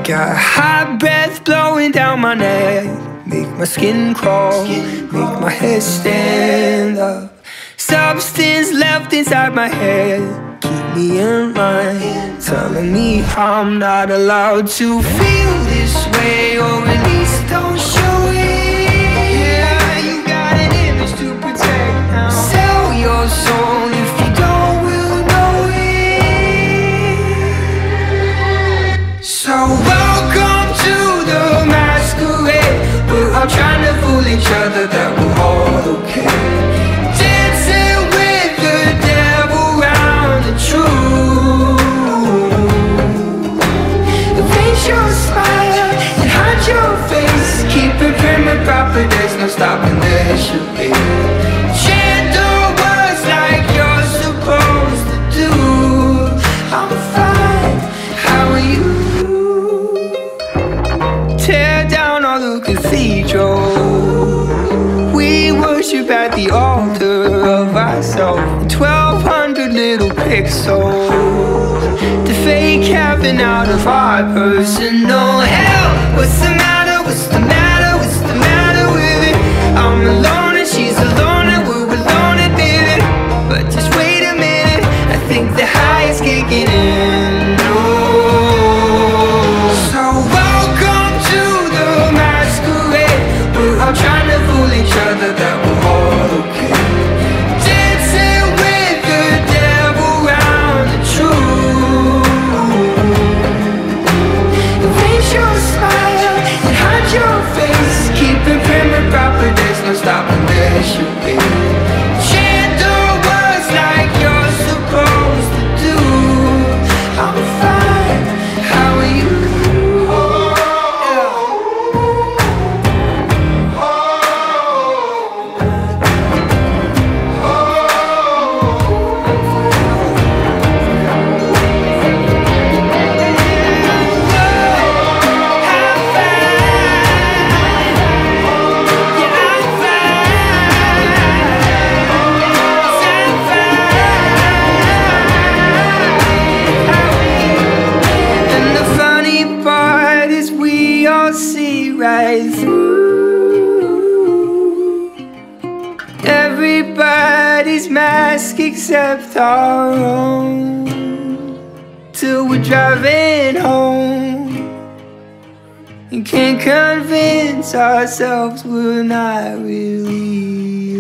Got hot breath blowing down my neck, make my skin crawl, make my hair stand up. Substance left inside my head, keep me in line, telling me I'm not allowed to feel this way, or at least don't show it. Yeah, you got an image to protect now. Sell your soul if you don't, we'll know it. So welcome to the masquerade. We're all trying to fool each other that we're all okay. Dancing with the devil round the truth. Erase your smile and hide your face. Keep it prim and proper, there's no stopping, there should be. Chant the words like you're supposed to do. I'm fine, how are you? Tear down all the cathedrals. We worship at the altar of ourselves. 1,200 little pixels, the fake heaven out of our personal hell. What's the matter? What's the matter? What's the matter with it? I'm alone and she's alone and we're alone admitted. But just wait a minute, I think the high is kicking in. Oh. So welcome to the masquerade. We're all trying to fool each other that we're all okay. Dancing with the devil round the truth. Erase your smile and hide your face. Keep it prim and proper, there's no stopping, there should be. Chant the words like you're supposed to do. I'm fine, how are you? See right through everybody's mask except our own, till we're driving home and can't convince ourselves we're not really